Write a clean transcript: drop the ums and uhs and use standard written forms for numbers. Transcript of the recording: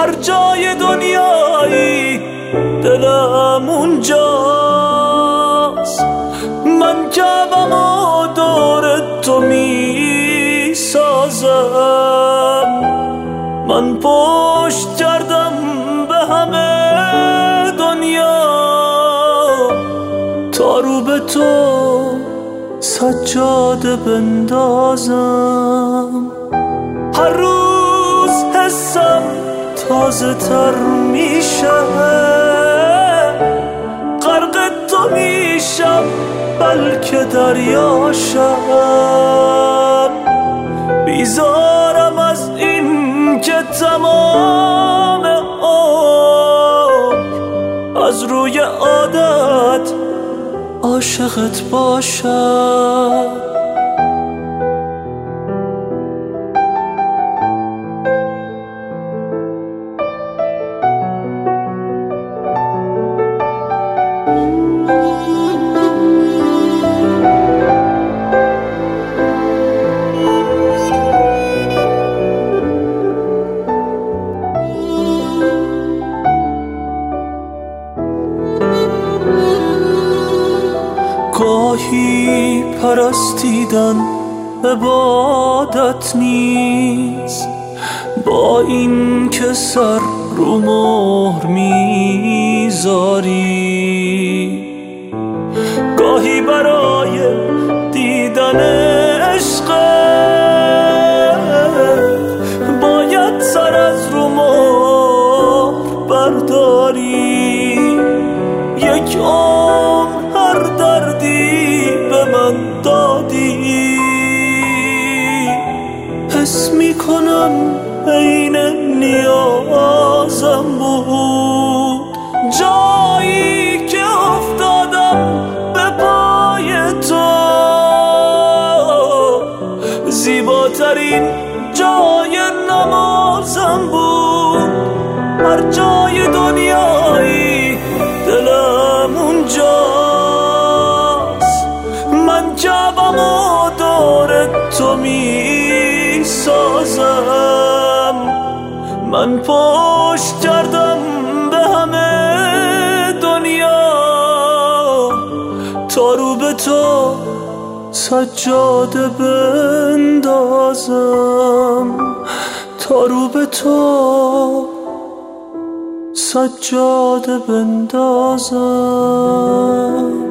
هر جای دنیایی دلم اونجاست. من کعبم و دور تو می سازم، من پشت کردم به همه دنیا تا رو به تو سجاده بندازم. هر روز حسم تازه تر میشه، غرق تو میشم بلکه دریاشم. بیزارم از این که تمام عمر از روی عادت عاشقت باشم. گاهی پرستیدن عبادت نیست، با این که سر رو مهر میذاری. گاهی برای دیدن عشقت باید سر از رو مهر برداری. یک عمر هر دردی به من دادی، حس میکنم عین نیازم بود. جایی که افتادم به پای تو زیباترین جای نمازم بود. هر جای دنیایی دلم اونجاست. من کعبم و دور تو می سازم، من پشت کردم به همه دنیا تا رو به تو سجاده بندازم. تا رو به تو سجاده بندازم.